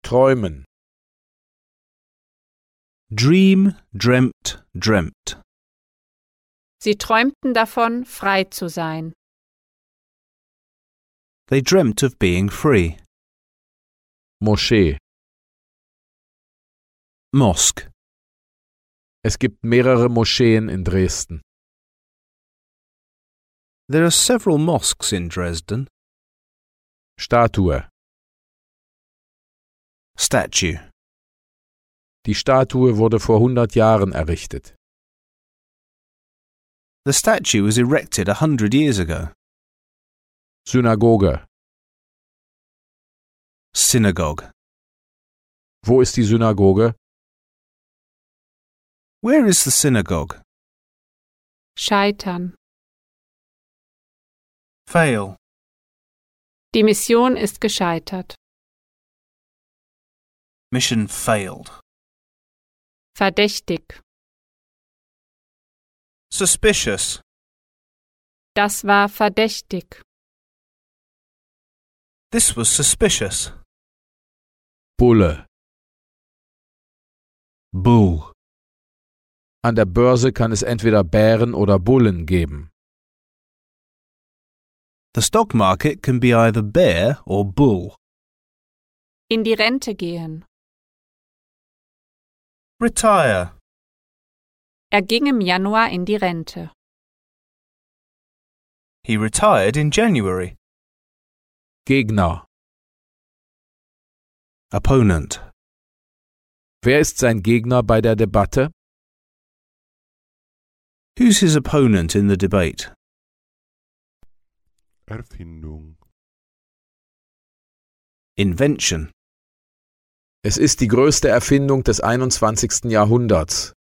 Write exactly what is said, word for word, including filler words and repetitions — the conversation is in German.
Träumen. Dream, dreamt, dreamt. Sie träumten davon, frei zu sein. They dreamt of being free. Moschee. Mosque. Es gibt mehrere Moscheen in Dresden. There are several mosques in Dresden. Statue. Statue. Die Statue wurde vor hundert Jahren errichtet. The statue was erected a hundred years ago. Synagoge. Synagogue. Wo ist die Synagoge? Where is the synagogue? Scheitern. Fail. Die Mission ist gescheitert. Mission failed. Verdächtig. Suspicious. Das war verdächtig. This was suspicious. Bulle. Bull. An der Börse kann es entweder Bären oder Bullen geben. The stock market can be either bear or bull. In die Rente gehen. Retire. Er ging im Januar in die Rente. He retired in January. Gegner. Opponent. Wer ist sein Gegner bei der Debatte? Who's his opponent in the debate? Erfindung. Invention. Es ist die größte Erfindung des einundzwanzigsten Jahrhunderts.